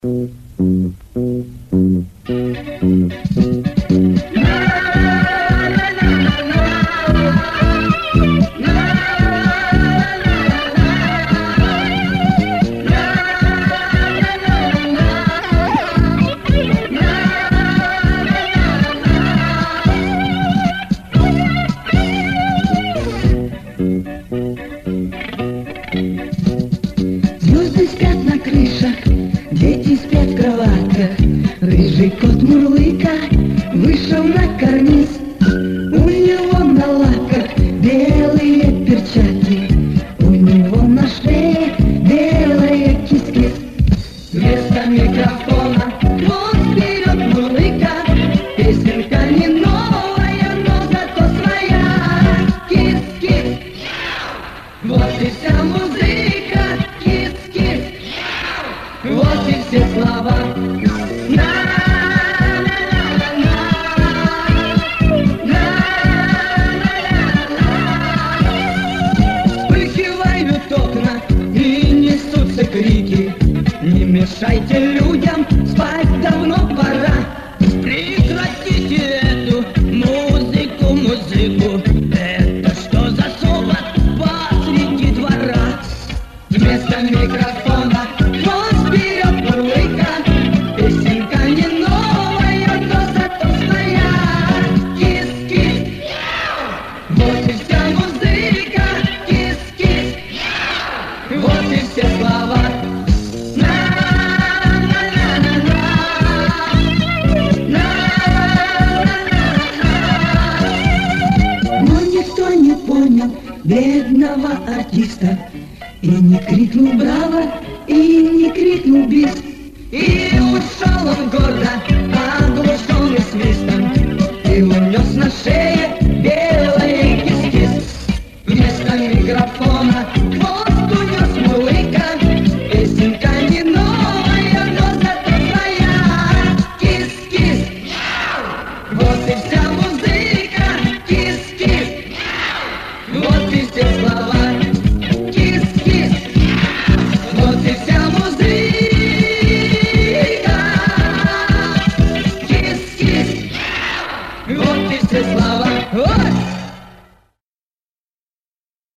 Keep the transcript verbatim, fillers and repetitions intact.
Звезды спят на крышах, дети спят в кроватках. Рыжий кот Мурлыка вышел на карниз. У него на лапках белые перчатки, у него на шее белая кис-кис. Вместо микрофона он вперед Мурлыка. Песенка не новая, но зато своя. Кис-кис, вот и вся музыка. Кис-кис, вот и все слова. Вспыхивают окна и несутся крики. Не мешайте людям, спать давно пора. Прекратите эту музыку, музыку. Это что за совод посреди двора? Вместо микрофона он вперед Мурлыка. Песенка не новая, но зато своя. Кис-кис, вот и вся музыка. Кис-кис, вот и все слова. Но никто не понял бедного артиста, и не крикнул браво, и не крикнул бис. И ушел он гордо, оглушенный свистом, и унес на шее белый кис-кис. Вместо микрофона хвост унес Мурлыка. Песенка не новая, но зато своя. Кис-кис, вот и вся музыка.